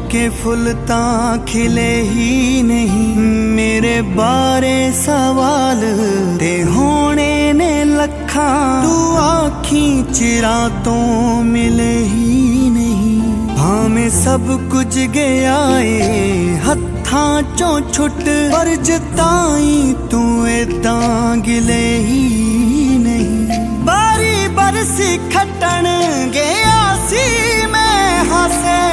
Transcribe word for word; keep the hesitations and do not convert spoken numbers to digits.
के फुल तां खिले ही नहीं। मेरे बारे सवाल ते होने ने लखां, तू आखी चिरा तो मिले ही नहीं। भावें सब कुछ गया ए हत्थां चों छुट, पर जताई तू एदां गिले ही नहीं। बारी बरसी खटन गया सी मैं हासे,